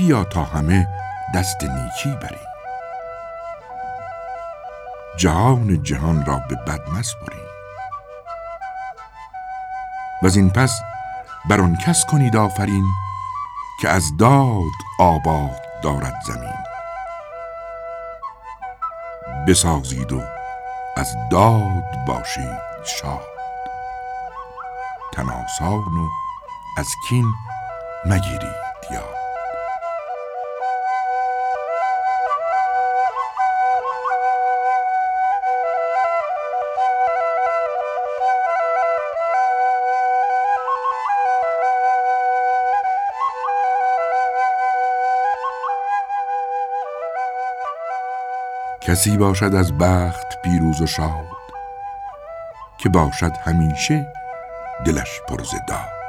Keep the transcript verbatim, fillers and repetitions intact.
بیا تا همه دست نیکی بریم، جهان جهان را به بد مسپریم. و این پس بر آن کس کنید آفرین، که از داد آباد دارد زمین. بسازید و از داد باشید شاد، تن آسان و از کین مگیرید یاد. کسی باشد از بخت پیروز و شاد، که باشد همیشه دلش پر ز داد.